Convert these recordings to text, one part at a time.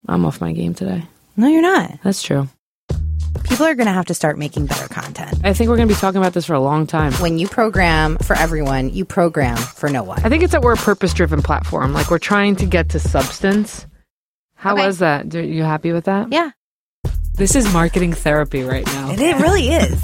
I'm off my game today. No, you're not. That's true. People are going to have to start making better content. I think we're going to be talking about this for a long time. When you program for everyone, you program for no one. I think it's that we're a purpose-driven platform. Like, we're trying to get to substance. How was that? Are you happy with that? Yeah. This is marketing therapy right now. It really is.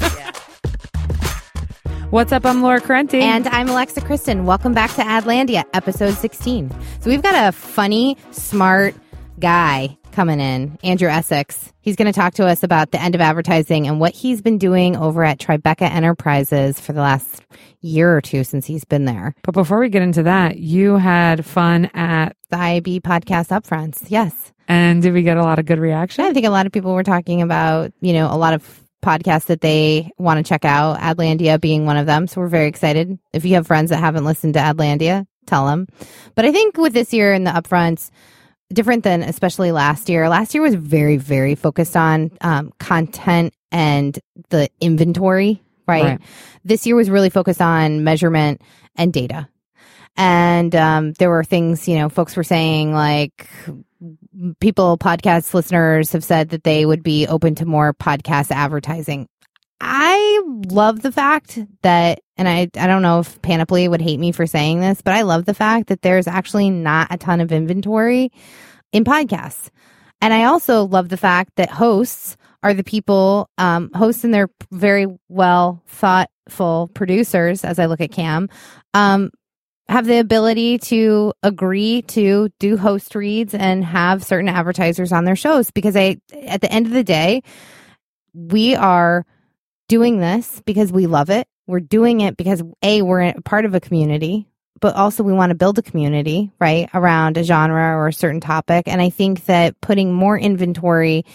What's up? I'm Laura Correnti. And I'm Alexa Kristen. Welcome back to Adlandia, episode 16. So we've got a funny, smart guy coming in, Andrew Essex. He's going to talk to us about the end of advertising and what he's been doing over at Tribeca Enterprises for the last year or two since he's been there. But before we get into that, you had fun at the IAB podcast upfronts. Yes. And did we get a lot of good reaction? I think a lot of people were talking about, a lot of podcasts that they want to check out, Adlandia being one of them. So we're very excited. If you have friends that haven't listened to Adlandia, tell them. But I think with this year in the upfronts, different than especially last year. Last year was very, very focused on content and the inventory, right? This year was really focused on measurement and data. And there were things, folks were saying like podcast listeners have said that they would be open to more podcast advertising. I love the fact that, and I don't know if Panoply would hate me for saying this, but I love the fact that there's actually not a ton of inventory in podcasts. And I also love the fact that hosts are the people, hosts and their very well thoughtful producers, as I look at Cam, have the ability to agree to do host reads and have certain advertisers on their shows. Because at the end of the day, we are doing this because we love it. We're doing it because we're a part of a community, but also we want to build a community, right, around a genre or a certain topic. And I think that putting more inventory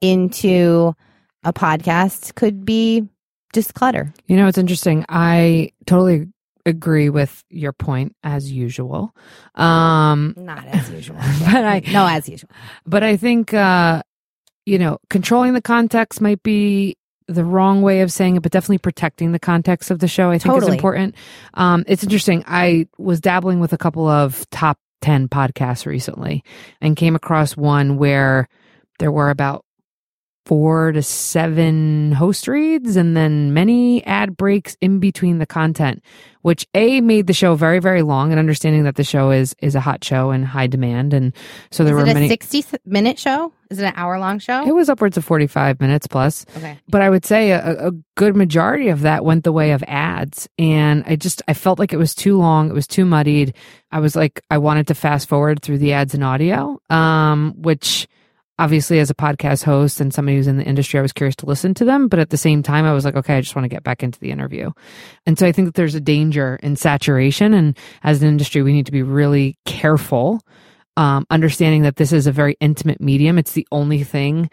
into a podcast could be just clutter. It's interesting. I totally agree with your point as usual. Not as usual. No, as usual. But I think, controlling the context might be the wrong way of saying it, but definitely protecting the context of the show, I think is important. It's interesting. I was dabbling with a couple of top 10 podcasts recently and came across one where there were about 4 to 7 host reads and then many ad breaks in between the content, which made the show very, very long, and understanding that the show is a hot show and high demand. And so there were many. Is it a 60-minute show? Is it an hour-long show? It was upwards of 45 minutes plus. Okay. But I would say a good majority of that went the way of ads. And I felt like it was too long. It was too muddied. I was like, I wanted to fast forward through the ads and audio, which obviously as a podcast host and somebody who's in the industry, I was curious to listen to them. But at the same time, I was like, okay, I just want to get back into the interview. And so I think that there's a danger in saturation. And as an industry, we need to be really careful, understanding that this is a very intimate medium. It's the only thing,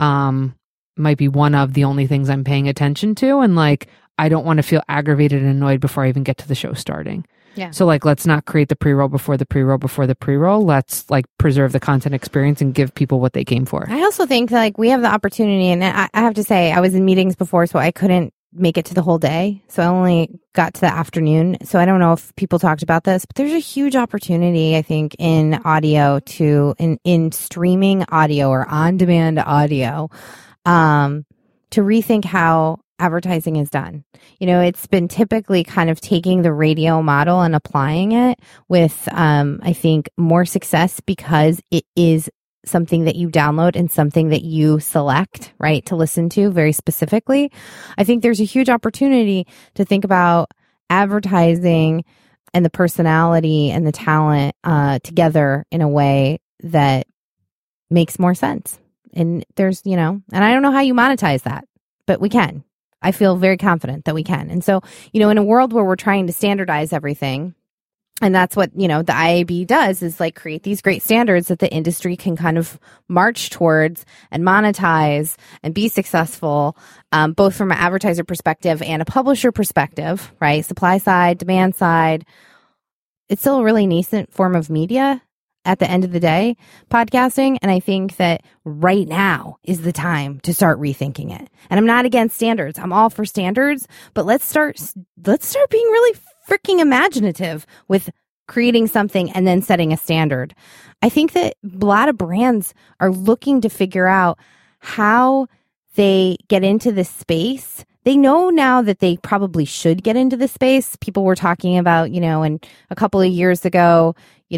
might be one of the only things I'm paying attention to. And I don't want to feel aggravated and annoyed before I even get to the show starting. Yeah. So let's not create the pre-roll before the pre-roll before the pre-roll. Let's preserve the content experience and give people what they came for. I also think we have the opportunity, and I have to say I was in meetings before, so I couldn't make it to the whole day. So I only got to the afternoon. So I don't know if people talked about this, but there's a huge opportunity, I think, in audio in streaming audio or on-demand audio, to rethink how advertising is done. It's been typically kind of taking the radio model and applying it with, I think, more success because it is something that you download and something that you select, right, to listen to very specifically. I think there's a huge opportunity to think about advertising and the personality and the talent together in a way that makes more sense. And there's, and I don't know how you monetize that, but we can. I feel very confident that we can. And so, in a world where we're trying to standardize everything, and that's what, the IAB does is create these great standards that the industry can kind of march towards and monetize and be successful, both from an advertiser perspective and a publisher perspective, right? Supply side, demand side. It's still a really nascent form of media at the end of the day, podcasting. And I think that right now is the time to start rethinking it. And I'm not against standards. I'm all for standards, but let's start being really freaking imaginative with creating something and then setting a standard. I think that a lot of brands are looking to figure out how they get into this space. They know now that they probably should get into this space. People were talking about, and a couple of years ago,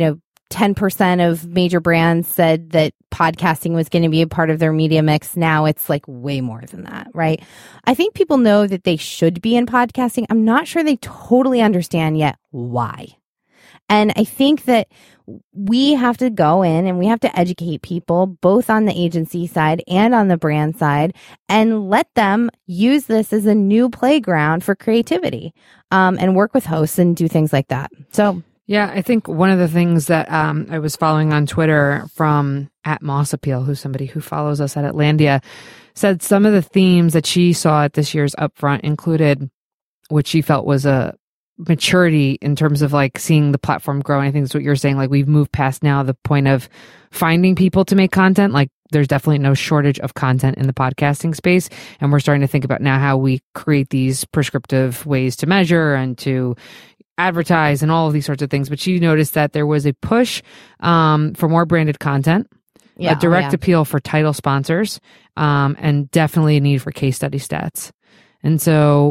10% of major brands said that podcasting was going to be a part of their media mix. Now it's like way more than that, right? I think people know that they should be in podcasting. I'm not sure they totally understand yet why. And I think that we have to go in and we have to educate people both on the agency side and on the brand side and let them use this as a new playground for creativity, and work with hosts and do things like that. So, yeah, I think one of the things that I was following on Twitter from @MossAppeal, who's somebody who follows us at Atlandia, said some of the themes that she saw at this year's Upfront included what she felt was a maturity in terms of like seeing the platform grow. And I think that's what you're saying. Like we've moved past now the point of finding people to make content. Like there's definitely no shortage of content in the podcasting space. And we're starting to think about now how we create these prescriptive ways to measure and to advertise and all of these sorts of things. But she noticed that there was a push for more branded content, a direct appeal for title sponsors, and definitely a need for case study stats. And so,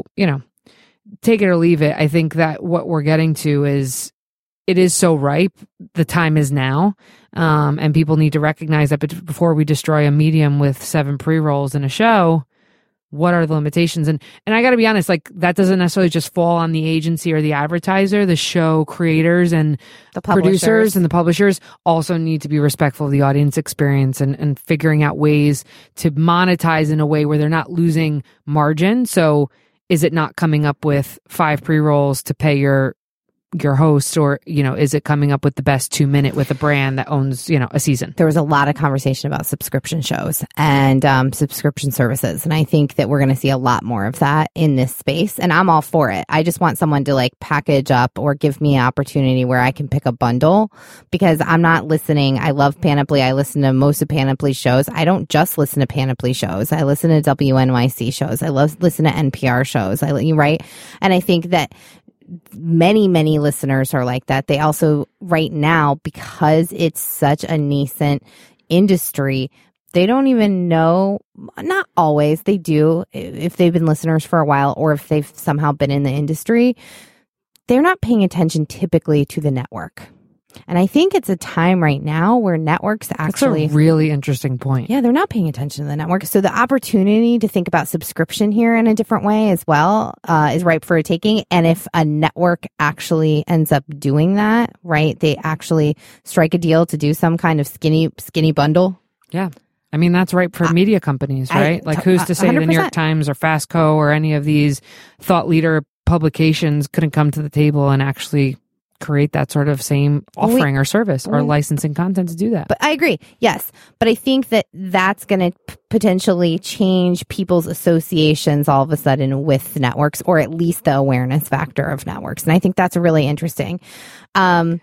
take it or leave it. I think that what we're getting to is it is so ripe. The time is now. And people need to recognize that before we destroy a medium with 7 pre-rolls in a show, what are the limitations? And I got to be honest, like that doesn't necessarily just fall on the agency or the advertiser. The show creators and the producers and the publishers also need to be respectful of the audience experience and figuring out ways to monetize in a way where they're not losing margin. So is it not coming up with 5 pre-rolls to pay your host, or is it coming up with the best 2-minute with a brand that owns a season? There was a lot of conversation about subscription shows and subscription services, and I think that we're going to see a lot more of that in this space, and I'm all for it. I just want someone to like package up or give me an opportunity where I can pick a bundle, because I'm not listening. I love Panoply. I listen to most of Panoply's shows. I don't just listen to Panoply shows. I listen to WNYC shows. I listen to NPR shows. Right? And I think that many listeners are like that. They also, right now, because it's such a nascent industry, they don't even know, not always, they do, if they've been listeners for a while or if they've somehow been in the industry, they're not paying attention typically to the network. And I think it's a time right now where networks actually... That's a really interesting point. Yeah, they're not paying attention to the network. So the opportunity to think about subscription here in a different way as well is ripe for a taking. And if a network actually ends up doing that, right, they actually strike a deal to do some kind of skinny bundle. Yeah. I mean, that's right for media companies, right? Like who's to say 100%. The New York Times or Fast Co or any of these thought leader publications couldn't come to the table and actually create that sort of same offering or service or licensing content to do that. But I agree. Yes. But I think that that's going to potentially change people's associations all of a sudden with networks, or at least the awareness factor of networks. And I think that's really interesting. Does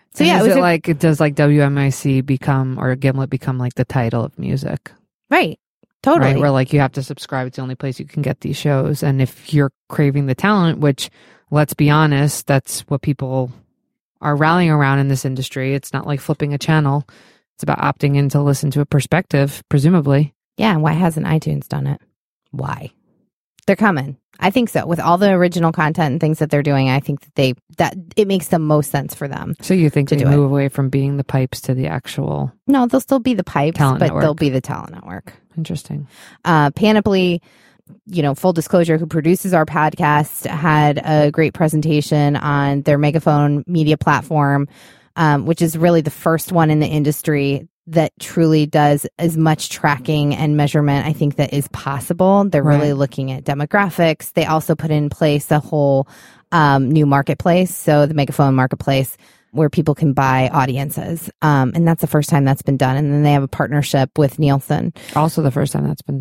like WMIC become, or Gimlet become like the title of music? Right. Totally. Right? Where like you have to subscribe. It's the only place you can get these shows. And if you're craving the talent, which let's be honest, that's what people are rallying around in this industry. It's not like flipping a channel. It's about opting in to listen to a perspective, presumably. Yeah, and why hasn't iTunes done it? Why? They're coming. I think so. With all the original content and things that they're doing, I think that it makes the most sense for them. So you think they move away from being the pipes to the actual... No, they'll still be the pipes, but network. They'll be the talent network. Interesting. Panoply, full disclosure, who produces our podcast, had a great presentation on their Megaphone media platform, which is really the first one in the industry that truly does as much tracking and measurement, I think, that is possible. They're really looking at demographics. They also put in place a whole new marketplace, so the Megaphone marketplace, where people can buy audiences. And that's the first time that's been done. And then they have a partnership with Nielsen. Also the first time that's been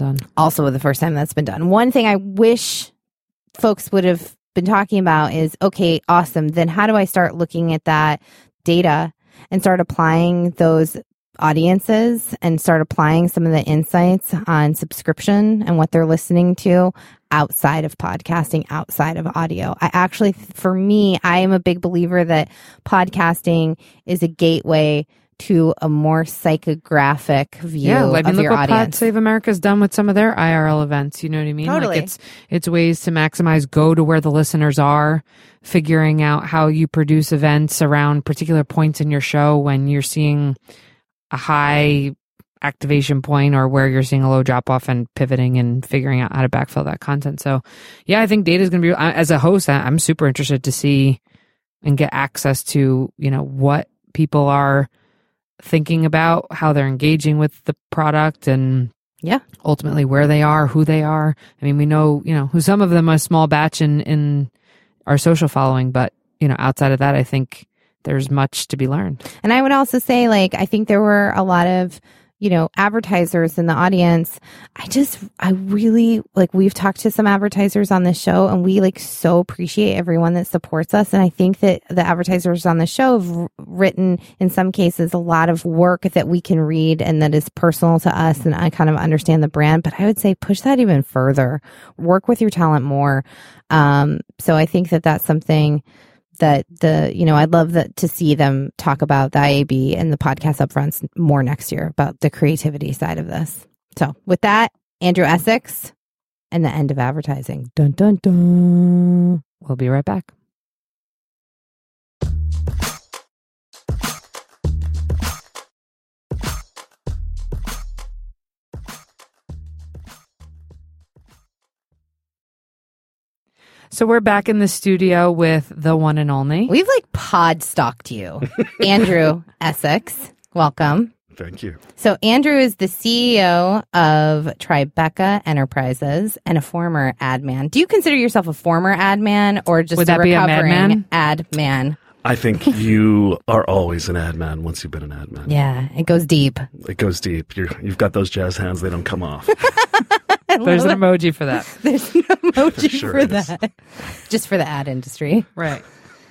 done. One thing I wish folks would have been talking about is, okay, awesome. Then how do I start looking at that data and start applying those audiences and start applying some of the insights on subscription and what they're listening to outside of podcasting, outside of audio. For me, I am a big believer that podcasting is a gateway to a more psychographic view of look your what audience. Pod Save America's done with some of their IRL events. You know what I mean? Totally. Like it's ways to maximize, go to where the listeners are, figuring out how you produce events around particular points in your show when you're seeing a high activation point or where you're seeing a low drop off, and pivoting and figuring out how to backfill that content. So yeah, I think data is going to be, as a host, I'm super interested to see and get access to, what people are thinking about, how they're engaging with the product, and ultimately where they are, who they are. I mean, we know, who some of them are small batch in our social following, but outside of that, I think there's much to be learned. And I would also say, I think there were a lot of, advertisers in the audience. I really, we've talked to some advertisers on this show, and we so appreciate everyone that supports us. And I think that the advertisers on the show have written, in some cases, a lot of work that we can read and that is personal to us. And I kind of understand the brand, but I would say push that even further, work with your talent more. So I think that that's something that I'd love to see them talk about the IAB and the podcast upfronts more next year about the creativity side of this. So with that, Andrew Essex and the end of advertising. Dun, dun, dun. We'll be right back. So we're back in the studio with the one and only. We've pod stalked you. Andrew Essex. Welcome. Thank you. So Andrew is the CEO of Tribeca Enterprises and a former ad man. Do you consider yourself a former ad man or just a recovering ad man? I think you are always an ad man once you've been an ad man. Yeah, it goes deep. It goes deep. You've got those jazz hands. They don't come off. There's an emoji for that. There's an emoji Sure for that. Just for the ad industry. Right.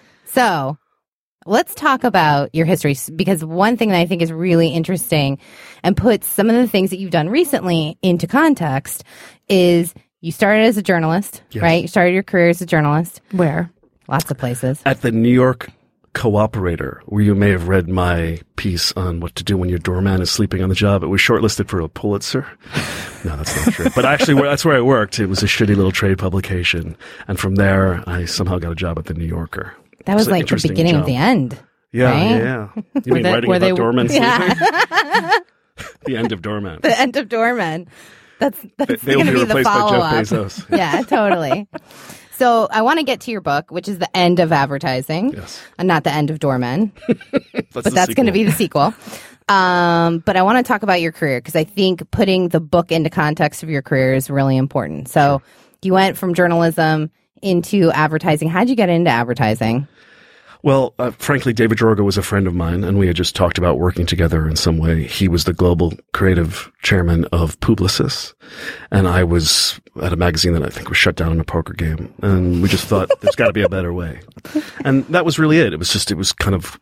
So let's talk about your history, because one thing that I think is really interesting and puts some of the things that you've done recently into context is you started as a journalist, Yes. right? You started your career as a journalist. Where? Lots of places. At the New York Cooperator, where you may have read my piece on what to do when your doorman is sleeping on the job. It was shortlisted for a Pulitzer. No, that's not true. But actually, that's where I worked. It was a shitty little trade publication. And from there, I somehow got a job at the New Yorker. That was It's an the interesting beginning job. of the end. Yeah, right? yeah. You mean writing about doormen sleeping? Yeah. The end of doorman. The end of doormen. That's They going will to be be the replaced by follow-up. Jeff Bezos. Yeah, totally. So I want to get to your book, which is The End of Advertising, Yes. and not The End of Doormen, but that's going to be the sequel. But I want to talk about your career, because I think putting the book into context of your career is really important. So you went from journalism into advertising. How'd you get into advertising? Well, frankly, David Jorga was a friend of mine, and we had just talked about working together in some way. He was the global creative chairman of Publicis, and I was at a magazine that I think was shut down in a poker game. And we just thought, there's got to be a better way. And that was really it. It was kind of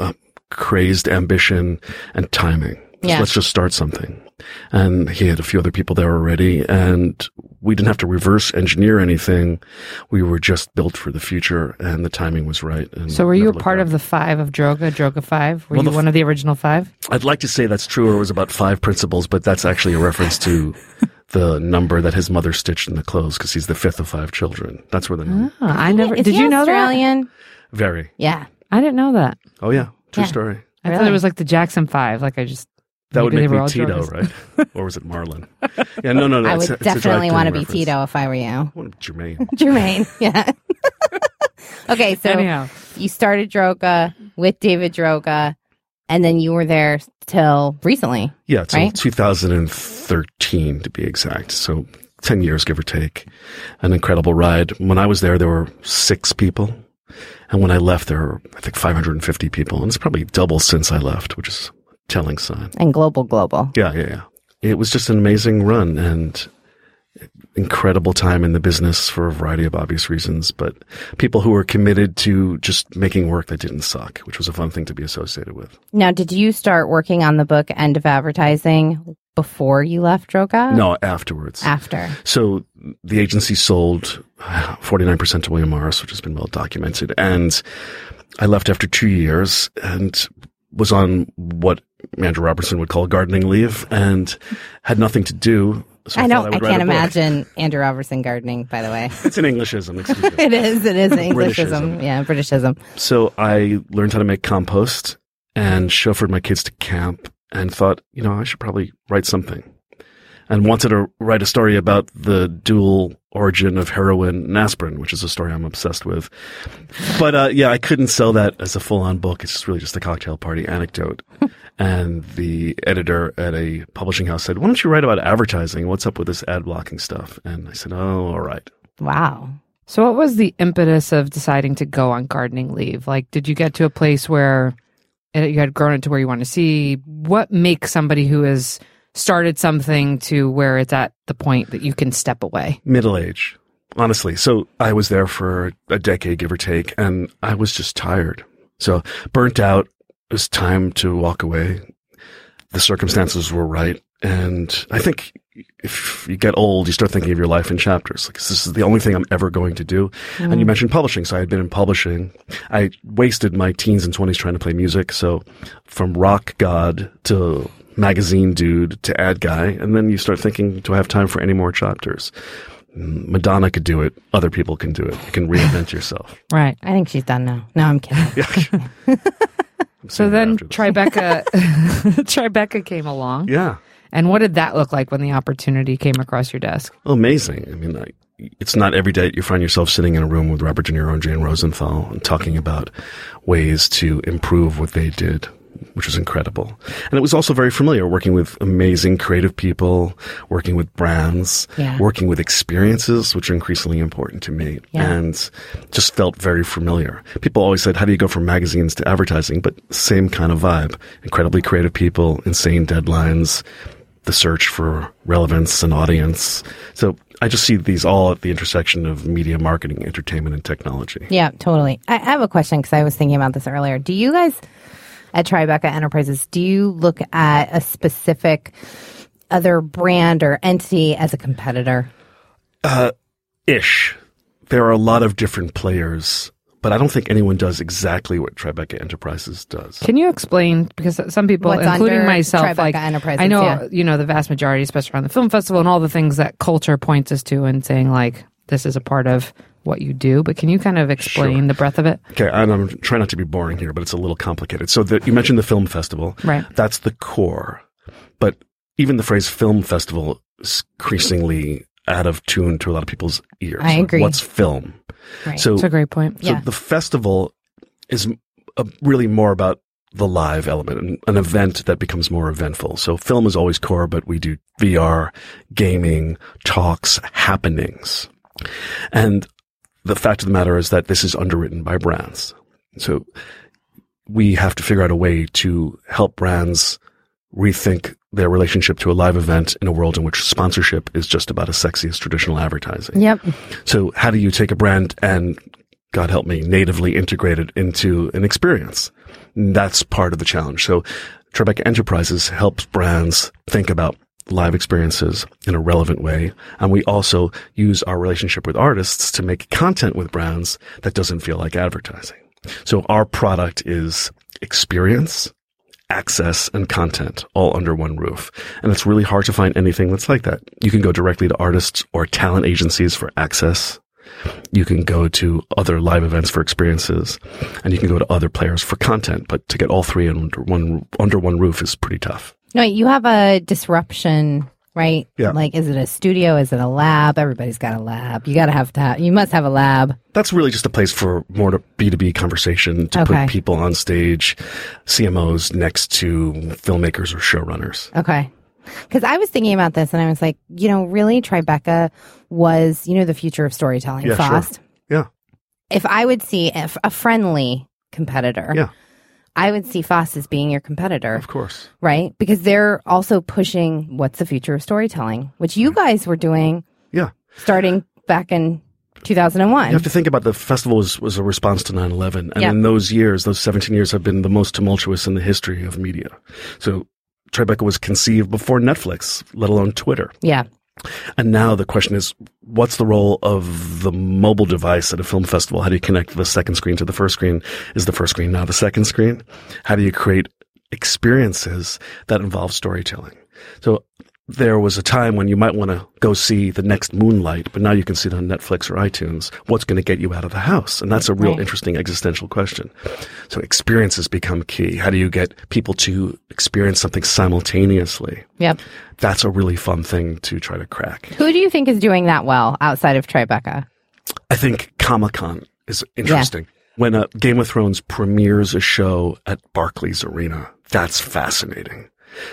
crazed ambition and timing. Yeah. Let's just start something. And he had a few other people there already, and we didn't have to reverse engineer anything. We were just built for the future, and the timing was right. And So were you a never part looked of the 5 of Droga 5? Were Well, you one of the original 5? back. I'd like to say that's true, or it was about 5 principles, but that's actually a reference to the number that his mother stitched in the clothes, because he's the 5th of 5 children. That's where the number. Oh, I never. Is Did he you know Australian? Very. Yeah. that? I didn't know that. Oh yeah, true Yeah. story. I thought Really? it was like the Jackson 5. Like I just. That would maybe make they were me all Tito, Drogas. right? Or was it Marlon? Yeah, no. I it's would a definitely drag want to queen be reference. Tito if I were you. What, Jermaine. Jermaine, yeah. Okay, so Anyhow. you started Droga with David Droga, and then you were there till recently. Yeah, till Right? 2013 to be exact. So 10 years, give or take. An incredible ride. When I was there were 6 people. And when I left, there were, I think, 550 people. And it's probably double since I left, which is a telling sign. And global. Yeah. It was just an amazing run. And incredible time in the business for a variety of obvious reasons, but people who were committed to just making work that didn't suck, which was a fun thing to be associated with. Now, did you start working on the book End of Advertising before you left Droga? No, afterwards. After. So the agency sold 49% to William Morris, which has been well documented. And I left after 2 years and was on what Andrew Robertson would call gardening leave and had nothing to do. So I know. thought I would write can't a book. Imagine Andrew Robertson gardening, by the way. It's an Englishism, excuse me. It is an Englishism. Britishism. Yeah, Britishism. So I learned how to make compost and chauffeured my kids to camp and thought, I should probably write something. And wanted to write a story about the dual origin of heroin and aspirin, which is a story I'm obsessed with. But I couldn't sell that as a full-on book. It's just really just a cocktail party anecdote. And the editor at a publishing house said, why don't you write about advertising? What's up with this ad blocking stuff? And I said, oh, all right. Wow. So what was the impetus of deciding to go on gardening leave? Like, did you get to a place where you had grown it to where you want to see? What makes somebody who has started something to where it's at the point that you can step away? Middle age, honestly. So I was there for a decade, give or take, and I was just tired. So burnt out. It was time to walk away. The circumstances were right. And I think if you get old, you start thinking of your life in chapters. Like, this is the only thing I'm ever going to do. Mm. And you mentioned publishing. So I had been in publishing. I wasted my teens and 20s trying to play music. So from rock god to magazine dude to ad guy. And then you start thinking, do I have time for any more chapters? Madonna could do it. Other people can do it. You can reinvent yourself. Right. I think she's done now. No, I'm kidding. So then Tribeca came along. Yeah. And what did that look like when the opportunity came across your desk? Oh, amazing. I mean, it's not every day you find yourself sitting in a room with Robert De Niro and Jane Rosenthal and talking about ways to improve what they did, which was incredible. And it was also very familiar, working with amazing creative people, working with brands, working with experiences, which are increasingly important to me, and just felt very familiar. People always said, how do you go from magazines to advertising? But same kind of vibe. Incredibly creative people, insane deadlines, the search for relevance and audience. So I just see these all at the intersection of media, marketing, entertainment, and technology. Yeah, totally. I have a question because I was thinking about this earlier. Do you guys at Tribeca Enterprises, do you look at a specific other brand or entity as a competitor? Ish. There are a lot of different players, but I don't think anyone does exactly what Tribeca Enterprises does. Can you explain? Because some people, What's including under myself, Tribeca like Enterprises, I know, the vast majority, especially around the film festival and all the things that culture points us to and saying like, this is a part of what you do, but can you kind of explain the breadth of it? Okay, and I'm trying not to be boring here, but it's a little complicated. So you mentioned the film festival. Right. That's the core. But even the phrase film festival is increasingly out of tune to a lot of people's ears. I agree. What's film? Right. So, That's a great point. So the festival is really more about the live element, an event that becomes more eventful. So film is always core, but we do VR, gaming, talks, happenings. And the fact of the matter is that this is underwritten by brands. So we have to figure out a way to help brands rethink their relationship to a live event in a world in which sponsorship is just about as sexy as traditional advertising. Yep. So how do you take a brand and, God help me, natively integrate it into an experience? That's part of the challenge. So Tribeca Enterprises helps brands think about live experiences in a relevant way. And we also use our relationship with artists to make content with brands that doesn't feel like advertising. So our product is experience, access, and content all under one roof. And it's really hard to find anything that's like that. You can go directly to artists or talent agencies for access. You can go to other live events for experiences, and you can go to other players for content. But to get all three under one roof is pretty tough. No, you have a disruption, right? Yeah. Like, is it a studio? Is it a lab? Everybody's got a lab. You must have a lab. That's really just a place for more B2B conversation, to put people on stage, CMOs next to filmmakers or showrunners. Okay. Because I was thinking about this and I was like, really, Tribeca was, the future of storytelling. Yeah, FOST. sure. Yeah. If I would see a friendly competitor, I would see FOST as being your competitor. Of course. Right? Because they're also pushing what's the future of storytelling, which you guys were doing starting back in 2001. You have to think about the festival was a response to 9/11. And Yeah. in those years, those 17 years have been the most tumultuous in the history of media. So Tribeca was conceived before Netflix, let alone Twitter. Yeah. And now the question is, what's the role of the mobile device at a film festival? How do you connect the second screen to the first screen? Is the first screen now the second screen? How do you create experiences that involve storytelling? So there was a time when you might want to go see the next Moonlight, but now you can see it on Netflix or iTunes. What's going to get you out of the house? And that's a real interesting existential question. So experiences become key. How do you get people to experience something simultaneously? Yep. That's a really fun thing to try to crack. Who do you think is doing that well outside of Tribeca? I think Comic-Con is interesting. When a Game of Thrones premieres a show at Barclays Arena, that's fascinating.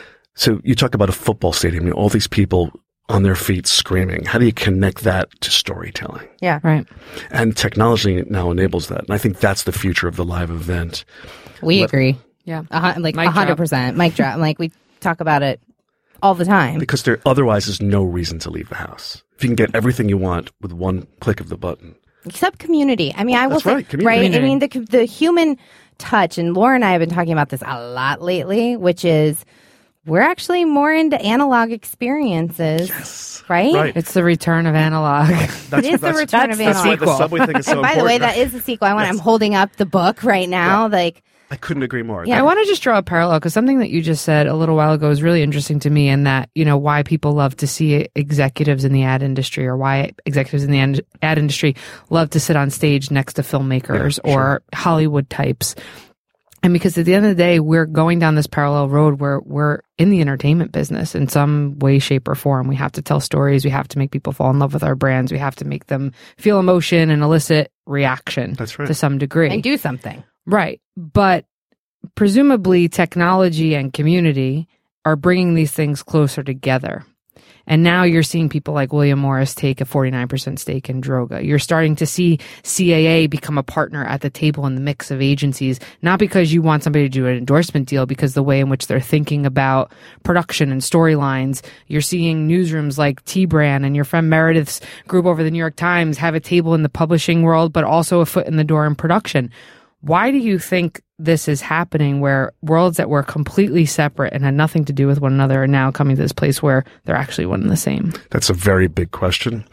So you talk about a football stadium, all these people on their feet screaming. How do you connect that to storytelling? Yeah. Right. And technology now enables that. And I think that's the future of the live event. We agree. Yeah. Like Mic drop. 100%. Mic drop. Like we talk about it all the time. Because there otherwise is no reason to leave the house. If you can get everything you want with one click of the button. Except community. I mean, I will That's say, right, community. I mean, the human touch, and Laura and I have been talking about this a lot lately, which is we're actually more into analog experiences. Yes. Right? Right. It's the return of analog. It is the return of That's why analog. the subway thing is so And by the way, important. that is the sequel. I'm holding up the book right now. Like, I couldn't agree more. I want to just draw a parallel because something that you just said a little while ago is really interesting to me, and that, you know, why people love to see executives in the ad industry, or why executives in the ad industry love to sit on stage next to filmmakers or Hollywood types. And because at the end of the day, we're going down this parallel road where we're in the entertainment business in some way, shape, or form. We have to tell stories. We have to make people fall in love with our brands. We have to make them feel emotion and elicit reaction That's right. to some degree. and do something. Right. But presumably technology and community are bringing these things closer together. And now you're seeing people like William Morris take a 49% stake in Droga. You're starting to see CAA become a partner at the table in the mix of agencies, not because you want somebody to do an endorsement deal, because the way in which they're thinking about production and storylines. You're seeing newsrooms like T-Brand and your friend Meredith's group over the New York Times have a table in the publishing world, but also a foot in the door in production. Why do you think this is happening, where worlds that were completely separate and had nothing to do with one another are now coming to this place where they're actually one and the same? That's a very big question.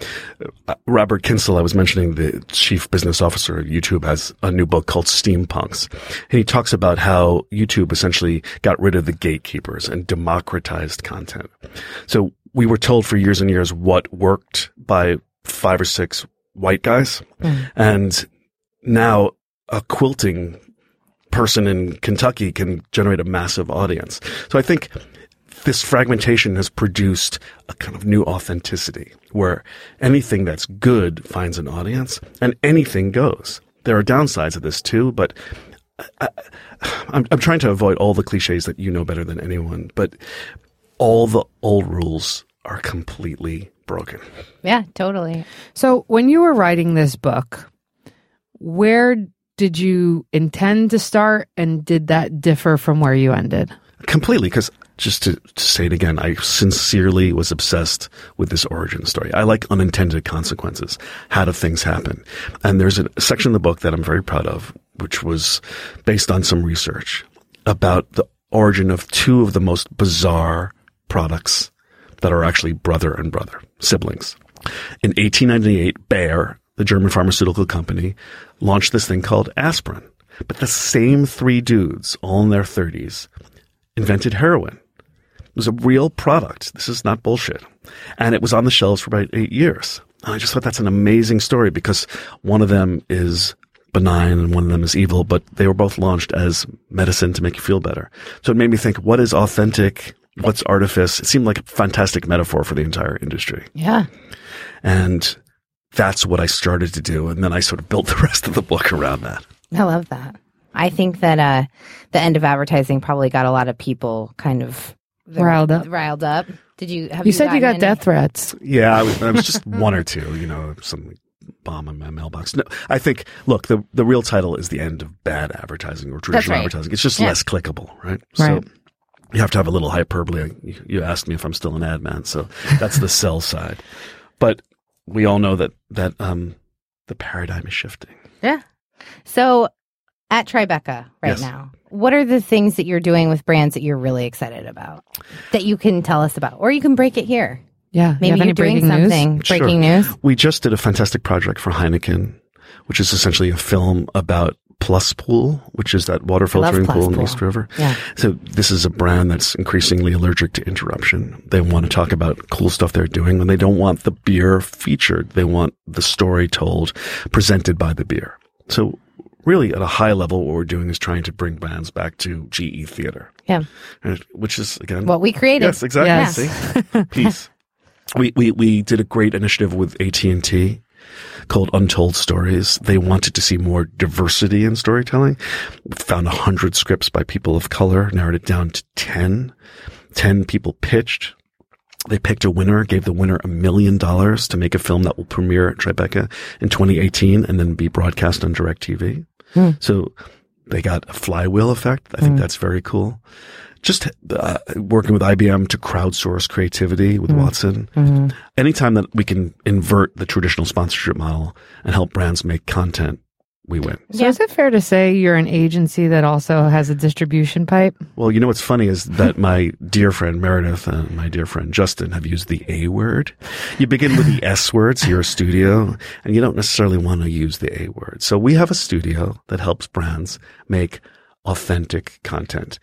Robert Kinsella, I was mentioning, the chief business officer of YouTube, has a new book called Steampunks. And he talks about how YouTube essentially got rid of the gatekeepers and democratized content. So we were told for years and years what worked by 5 or 6 white guys. And now a quilting person in Kentucky can generate a massive audience. So I think this fragmentation has produced a kind of new authenticity where anything that's good finds an audience and anything goes. There are downsides of this too, but I'm trying to avoid all the cliches that you know better than anyone, but all the old rules are completely broken. Yeah, totally. So when you were writing this book, where did you intend to start, and did that differ from where you ended? Completely, because just to say it again, I sincerely was obsessed with this origin story. I like unintended consequences. How do things happen? And there's a section of the book that I'm very proud of, which was based on some research about the origin of 2 of the most bizarre products that are actually brother and brother, siblings. In 1898, Bayer, the German pharmaceutical company, launched this thing called aspirin. But the same 3 dudes, all in their 30s, invented heroin. It was a real product. This is not bullshit. And it was on the shelves for about 8 years. And I just thought that's an amazing story, because one of them is benign and one of them is evil, but they were both launched as medicine to make you feel better. So it made me think, what is authentic? What's artifice? It seemed like a fantastic metaphor for the entire industry. Yeah. And that's what I started to do. And then I sort of built the rest of the book around that. I love that. I think that the end of advertising probably got a lot of people kind of Riled up. Riled up. Did you? Have You said you gotten got any? death threats. Yeah, I was just 1 or 2, some bomb in my mailbox. No, I think, look, the real title is The End of Bad Advertising or Traditional right. Advertising. It's just Yeah. less clickable, right? Right. So you have to have a little hyperbole. You asked me if I'm still an ad man, so that's the sell side. But we all know that the paradigm is shifting. Yeah. So at Tribeca Yes. now, what are the things that you're doing with brands that you're really excited about that you can tell us about? Or you can break it here. Yeah. Maybe you have any you're doing breaking news? something. Breaking Sure. news. We just did a fantastic project for Heineken, which is essentially a film about Plus Pool, which is that water filtering Plus pool in Pool. East River. Yeah. So this is a brand that's increasingly allergic to interruption. They want to talk about cool stuff they're doing, and they don't want the beer featured. They want the story told, presented by the beer. So really, at a high level, what we're doing is trying to bring brands back to GE Theater. Yeah. Which is, again... What we created. Yes, exactly. Yes. See? Peace. We did a great initiative with AT&T called Untold Stories. They wanted to see more diversity in storytelling. We found 100 scripts by people of color, narrowed it down to 10. 10 people pitched. They picked a winner, gave the winner $1 million to make a film that will premiere at Tribeca in 2018 and then be broadcast on DirecTV. So they got a flywheel effect. I think that's very cool. Just working with IBM to crowdsource creativity with Watson. Anytime that we can invert the traditional sponsorship model and help brands make content, we win. So is it fair to say you're an agency that also has a distribution pipe? Well, you know what's funny is that my dear friend Meredith and my dear friend Justin have used the A word. You begin with the S word, so you're a studio, and you don't necessarily want to use the A word. So we have a studio that helps brands make authentic content.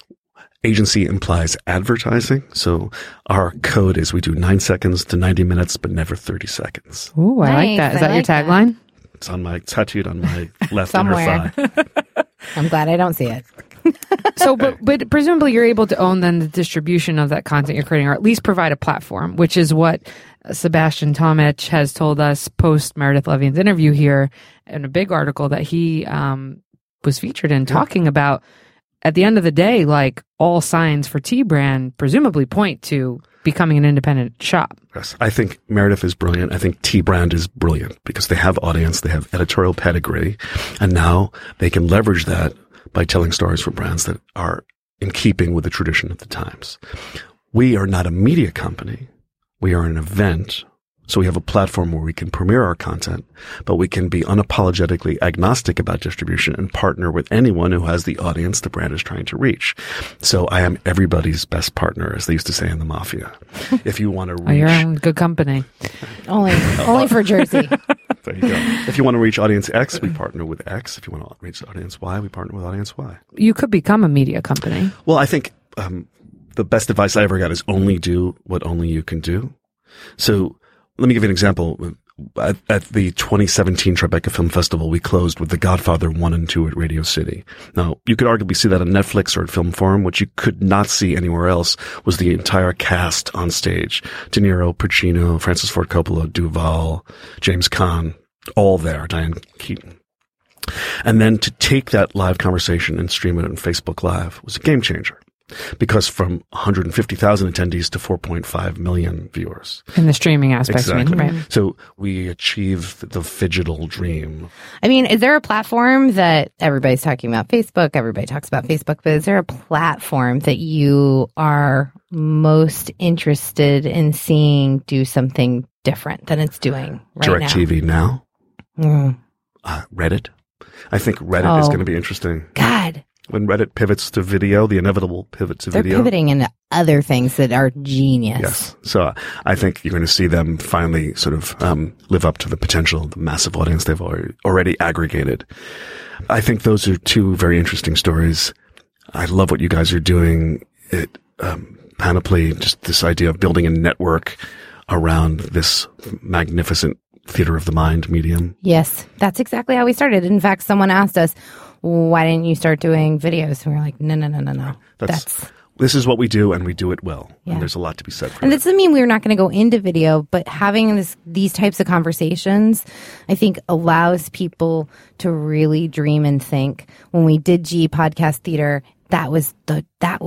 Agency implies advertising. So our code is we do 9 seconds to 90 minutes, but never 30 seconds. Ooh, I like Nice. that. Is I that your like that. tagline? It's tattooed on my left inner Somewhere. thigh. I'm glad I don't see it. So, but presumably you're able to own then the distribution of that content you're creating, or at least provide a platform, which is what Sebastian Tomic has told us post Meredith Levine's interview here in a big article that he was featured in, talking about, at the end of the day, like, all signs for T Brand presumably point to becoming an independent shop. Yes, I think Meredith is brilliant. I think T Brand is brilliant because they have audience, they have editorial pedigree, and now they can leverage that by telling stories for brands that are in keeping with the tradition of the times. We are not a media company. We are an event. So we have a platform where we can premiere our content, but we can be unapologetically agnostic about distribution and partner with anyone who has the audience the brand is trying to reach. So I am everybody's best partner, as they used to say in the mafia. If you want to reach... You're in good company. Only for Jersey. There you go. If you want to reach audience X, we partner with X. If you want to reach audience Y, we partner with audience Y. You could become a media company. Well, I think the best advice I ever got is only do what only you can do. So let me give you an example. At the 2017 Tribeca Film Festival, we closed with The Godfather 1 and 2 at Radio City. Now, you could arguably see that on Netflix or at Film Forum. What you could not see anywhere else was the entire cast on stage. De Niro, Pacino, Francis Ford Coppola, Duvall, James Caan, all there, Diane Keaton. And then to take that live conversation and stream it on Facebook Live was a game changer. Because from 150,000 attendees to 4.5 million viewers. In the streaming aspect, Exactly. you mean, right? So we achieved the phygital dream. I mean, is there a platform that everybody's talking about? Facebook, everybody talks about Facebook, but is there a platform that you are most interested in seeing do something different than it's doing right now? DirecTV Now. Reddit. I think Reddit is going to be interesting. God. When Reddit pivots to video, the inevitable pivot to They're video. pivoting into other things that are genius. Yes. So I think you're going to see them finally sort of live up to the potential, the massive audience they've already aggregated. I think those are two very interesting stories. I love what you guys are doing at Panoply, just this idea of building a network around this magnificent theater of the mind medium. Yes, that's exactly how we started. In fact, someone asked us, why didn't you start doing videos? And we were like, no. This is what we do, and we do it well. Yeah. And there's a lot to be said for And that. this doesn't mean we're not going to go into video, but having these types of conversations, I think, allows people to really dream and think. When we did G Podcast Theater, that was it.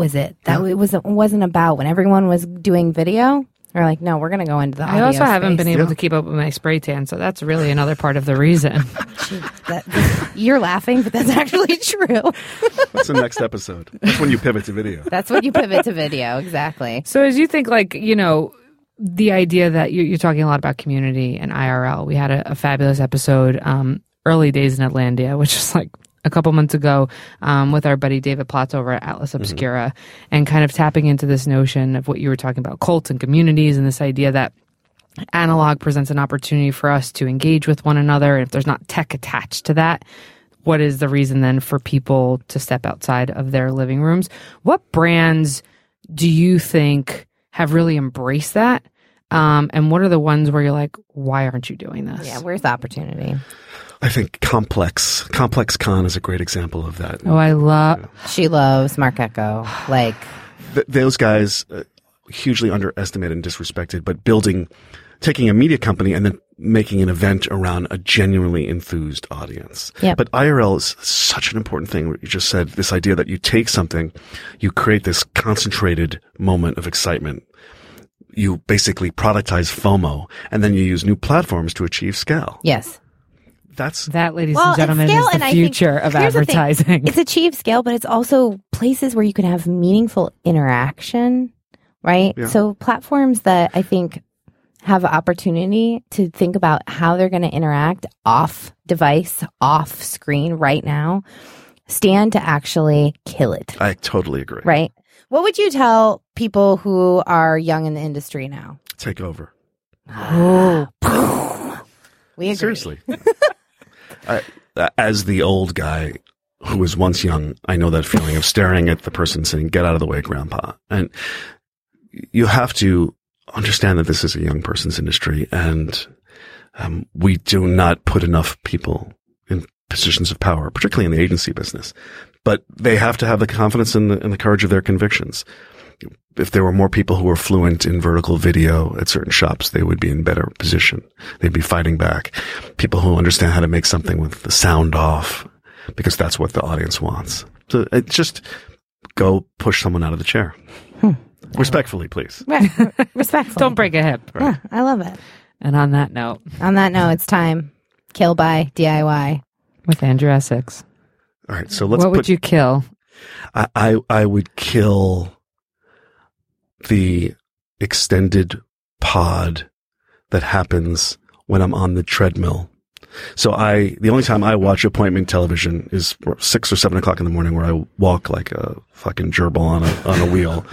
It wasn't about when everyone was doing video. We're like, no, we're going to go into the audio I also haven't space. been able to keep up with my spray tan, so that's really another part of the reason. You're laughing, but that's actually true. That's the next episode. That's when you pivot to video. That's when you pivot to video, exactly. So as you think, like, the idea that you're talking a lot about community and IRL. We had a fabulous episode, early days in Atlantia, which is like a couple months ago, with our buddy David Platts over at Atlas Obscura, and kind of tapping into this notion of what you were talking about, cults and communities, and this idea that analog presents an opportunity for us to engage with one another. And if there's not tech attached to that, what is the reason then for people to step outside of their living rooms? What brands do you think have really embraced that? And what are the ones where you're like, why aren't you doing this? Yeah, where's the opportunity? I think Complex Con is a great example of that. Oh, I love... She loves Mark Echo. Like... Those guys, hugely underestimated and disrespected, but taking a media company and then making an event around a genuinely enthused audience. Yep. But IRL is such an important thing. What you just said, this idea that you take something, you create this concentrated moment of excitement. You basically productize FOMO, and then you use new platforms to achieve scale. Yes. That, ladies and gentlemen, is the future of advertising. It's achieved scale, but it's also places where you can have meaningful interaction, right? Yeah. So platforms that I think have an opportunity to think about how they're going to interact off device, off screen right now, stand to actually kill it. I totally agree. Right? What would you tell people who are young in the industry now? Take over. Oh, we agree. Seriously. As the old guy who was once young, I know that feeling of staring at the person saying, "Get out of the way, grandpa." And you have to understand that this is a young person's industry, and we do not put enough people in positions of power, particularly in the agency business. But they have to have the confidence and the courage of their convictions. If there were more people who were fluent in vertical video at certain shops, they would be in better position. They'd be fighting back. People who understand how to make something with the sound off, because that's what the audience wants. So just go push someone out of the chair. Respectfully, please. Right. Respectfully. Don't break a hip. Yeah, I love it. And on that note, it's time. Kill by DIY. With Andrew Essex. All right, so let's What would you kill? I would kill the extended pod that happens when I'm on the treadmill. So the only time I watch appointment television is 6 or 7 o'clock in the morning, where I walk like a fucking gerbil on a wheel.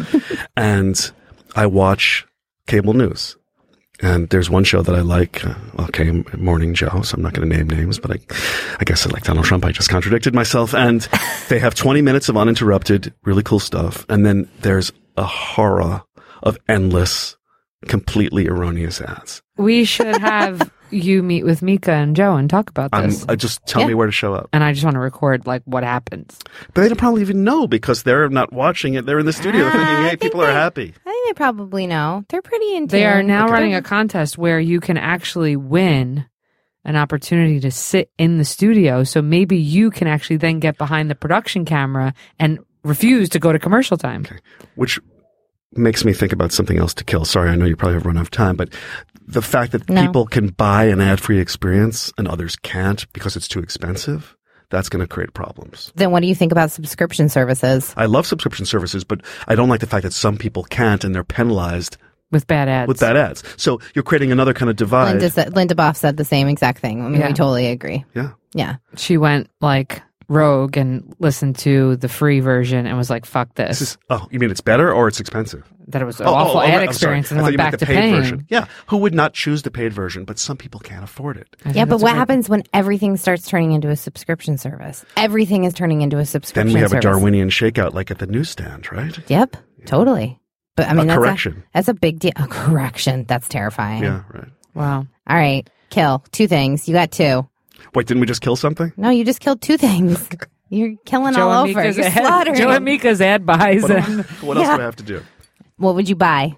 And I watch cable news. And there's one show that I like, Morning Joe, so I'm not going to name names, but I guess I like Donald Trump. I just contradicted myself. And they have 20 minutes of uninterrupted, really cool stuff. And then there's a horror of endless, completely erroneous ads. We should have you meet with Mika and Joe and talk about this. Just tell me where to show up. And I just want to record like what happens. But they don't probably even know, because they're not watching it. They're in the studio thinking, hey, people are happy. I think they probably know. They're pretty into it. They are now running a contest where you can actually win an opportunity to sit in the studio. So maybe you can actually then get behind the production camera and refuse to go to commercial time. Okay. Which makes me think about something else to kill. Sorry, I know you probably have run out of time, but the fact that people can buy an ad-free experience and others can't because it's too expensive, that's going to create problems. Then what do you think about subscription services? I love subscription services, but I don't like the fact that some people can't and they're penalized with bad ads. So you're creating another kind of divide. Linda Boff said the same exact thing. I mean, we totally agree. Yeah. Yeah. She went like rogue and listened to the free version and was like, fuck this. You mean it's better or it's expensive? That it was an awful ad experience and went back to paying. Version. Yeah. Who would not choose the paid version? But some people can't afford it. Yeah, but what happens when everything starts turning into a subscription service? Everything is turning into a subscription service. Then we have a Darwinian shakeout like at the newsstand, right? Yep. Totally. But I mean, that's a big deal. A correction. That's terrifying. Yeah, right. Wow. All right. Kill. 2 things. You got 2. Wait, didn't we just kill something? No, you just killed 2 things. You're killing all over. You're slaughtering. Joe and Mika's ad buys. What else do I have to do? What would you buy?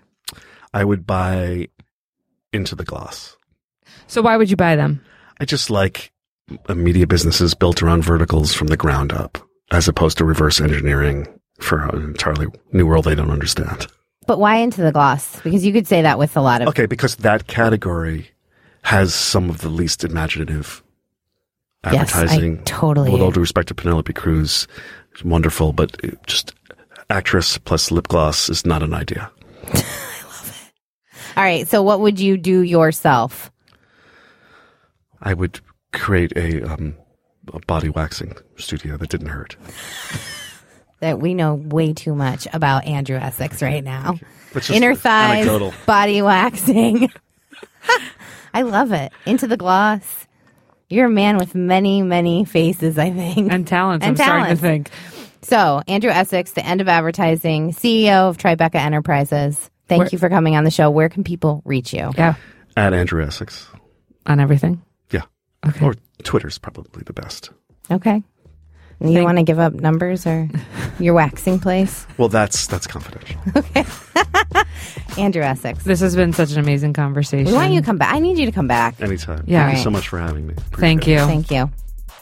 I would buy Into the Gloss. So why would you buy them? I just like media businesses built around verticals from the ground up, as opposed to reverse engineering for an entirely new world they don't understand. But why Into the Gloss? Because you could say that with a lot of... Okay, because that category has some of the least imaginative advertising. Yes, I totally. With all due respect to Penelope Cruz, it's wonderful, but just actress plus lip gloss is not an idea. I love it. All right. So what would you do yourself? I would create a body waxing studio that didn't hurt. That we know way too much about Andrew Essex right now. But just Inner thighs, anecdotal. body waxing. I love it. Into the gloss. You're a man with many, many faces, I think. And talents, And I'm starting talents. to think. So, Andrew Essex, the End of Advertising, CEO of Tribeca Enterprises. Thank you for coming on the show. Where can people reach you? Yeah. At Andrew Essex. On everything? Yeah. Okay. Or Twitter's probably the best. Okay. You want to give up numbers or your waxing place? Well, that's confidential. Andrew Essex. This has been such an amazing conversation. We want you to come back. I need you to come back. Anytime. Yeah. Thank you Right. so much for having me. Appreciate Thank it. you. Thank you.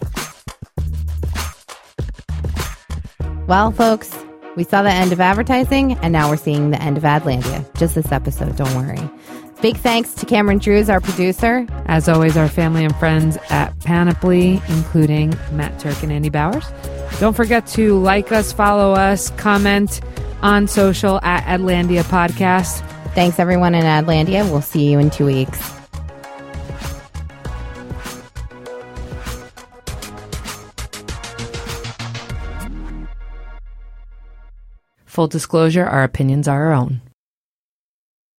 Well, folks, we saw the end of advertising, and now we're seeing the end of Adlandia. Just this episode, don't worry. Big thanks to Cameron Drews, our producer. As always, our family and friends at Panoply, including Matt Turk and Andy Bowers. Don't forget to like us, follow us, comment on social at Adlandia Podcast. Thanks, everyone in Adlandia. We'll see you in 2 weeks. Full disclosure, our opinions are our own.